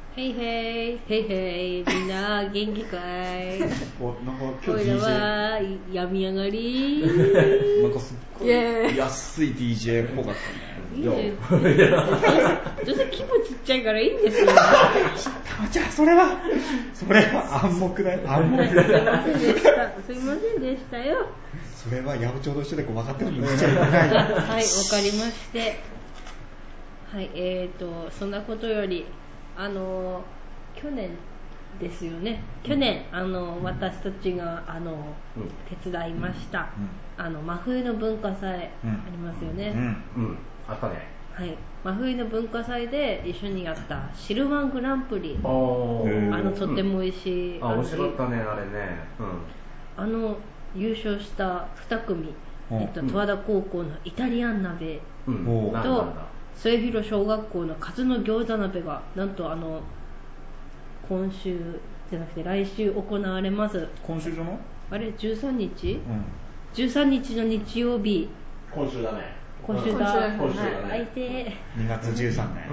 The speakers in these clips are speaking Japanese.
へいへい、へいへい、みんな元気かい。 お、なんか今日おいら DJ は病み上がり。 なんかすっごい安い DJ っぽかったね。 いいね。どうせ規模ちっちゃいからいいんですよ。 じゃあそれは暗黙だよ。暗黙だよ。 すいませんでしたよ。 それは八百長と一緒で分かってるのに言っちゃいけない。はい、 わかりまして。はい、そんなことより、去年ですよね。去年、私たちが、手伝いました。真冬の文化祭、ありますよね。 あったね。 はい。真冬の文化祭で一緒にやったシルワングランプリ。 とても美味しい。 面白かったね、あれね。 優勝した2組、十和田高校のイタリアン鍋と末広小学校のカツの餃子鍋がなんと今週じゃなくて来週行われます。 今週じゃない？ あれ13日？13日の日曜日。 今週だね。 今週だ。 相手。2月13年。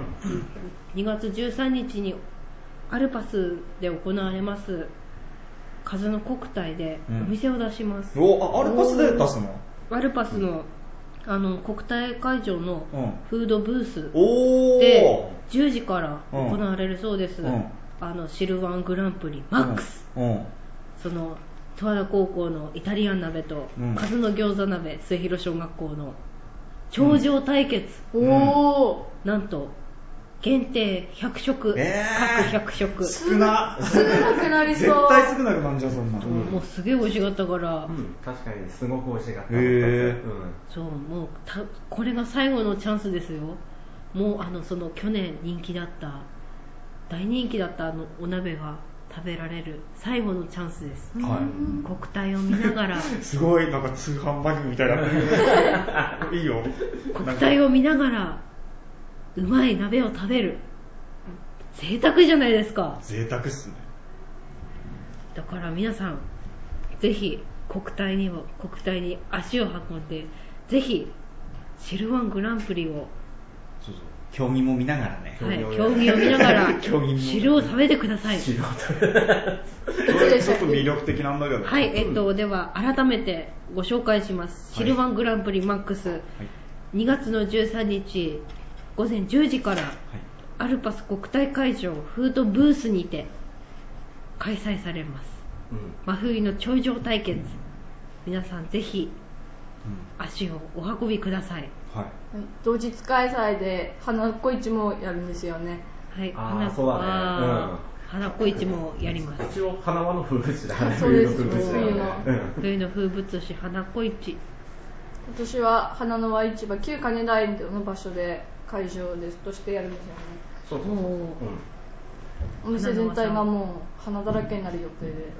2月13日にアルパスで行われます数の国体でお店を出します。 アルパスで出すの？ アルパスの国体会場のフードブースで 10時から行われるそうです。シルワングランプリマックス、その十和田高校のイタリアン鍋と数の餃子鍋末広小学校の頂上対決、なんと限定100食、各100食。 少なくなりそう。 絶対少なくなんじゃんそんな。 もうすげえ美味しかったから。 確かにすごく美味しかった。 そう、もうこれが最後のチャンスですよ。もうその去年大人気だったお鍋が食べられる最後のチャンスです。国体を見ながら。 すごいなんか通販番組みたいな。いいよ。 国体を見ながら。うまい鍋を食べる。贅沢じゃないですか。 贅沢っすね。 だから皆さんぜひ国体に足を運んで、ぜひシルワングランプリを競技も見ながらね。 はい、競技を見ながら汁を食べてください。 ちょっと魅力的なんだけど。 はい、では改めてご紹介します。シルワングランプリマックス、2月の13日午前10時から、アルパス国体会場フードブースにて開催されます。真冬の頂上対決、皆さんぜひ足をお運びください。 同日開催で花子市もやるんですよね。 はい、 花子市もやります。 一応花輪の風物詩だね。 そうです。 冬の風物詩花子市。 今年は花の輪市場旧金台の場所で会場としてやるんですよね。お店全体がもう花だらけになる予定で。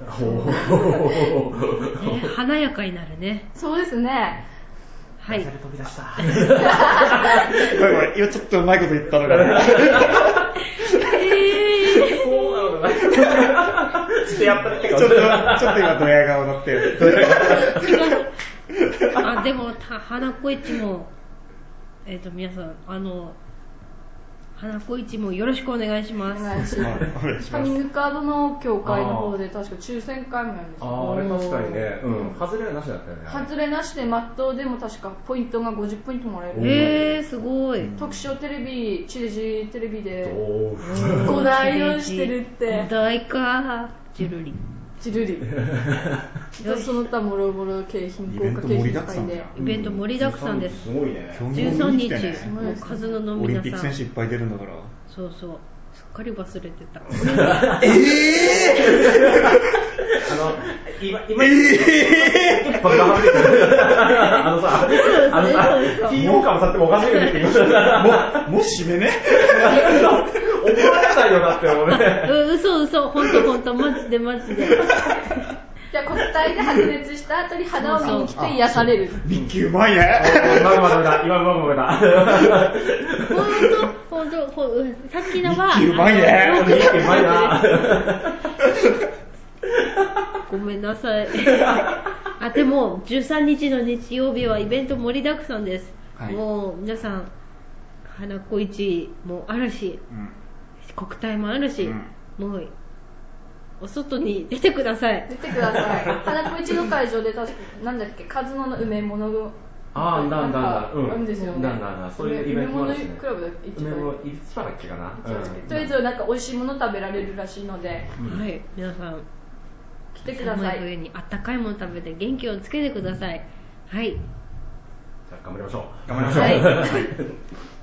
華やかになるね。 そうですね。 はい。 飛び出した。 ごめん、今ちょっとうまいこと言ったのがね。 そうなのかな。ちょっとやったってちょっと今ドヤ顔になってる。 でも花子市も皆さん花子市もよろしくお願いします。 お願いします。カニングカードの協会の方で確か抽選会もやるんですよ。 あれ確かにね。外れなしだったよね。 外れなしでマットでも確かポイントが50ポイントもらえる。 すごい。 特徴テレビ、地デジテレビで5台をしてるって。 5台か。ジュルリ。 その他もろもろ景品豪華景品会でイベント盛りだくさんです。 すごいね。 13日もう数のの皆さん。 オリンピック選手いっぱい出るんだから。 そうそう。すっかり忘れてた。 今TO かもさってもおかしいよねって言いました。 もう締めね。 怒られないよなって思うね。 嘘、ほんと、マジで。 じゃあ国体で白熱した後に花を見に来て癒される。 ミッキーうまいね。 今うまだ。 ほんと、さっきのは。 ミッキーうまいね。 ミッキーうまいな。 ごめんなさい。でも13日の日曜日はイベント盛りだくさんです。もう皆さん花子市もあるし、 国体もあるし、もうお外に出てください。 出てください。花子一の会場で確かなんだっけ、カズノの梅物があるんですよね。 そういうイベントもあるしね。 クラブだっけ、 梅物いつだっけかな。 とりあえずなんか美味しいもの食べられるらしいので、 はい、皆さん来てください。 寒い冬にあったかいもの食べて元気をつけてください。はい。 じゃあ頑張りましょう。 頑張りましょう。 はい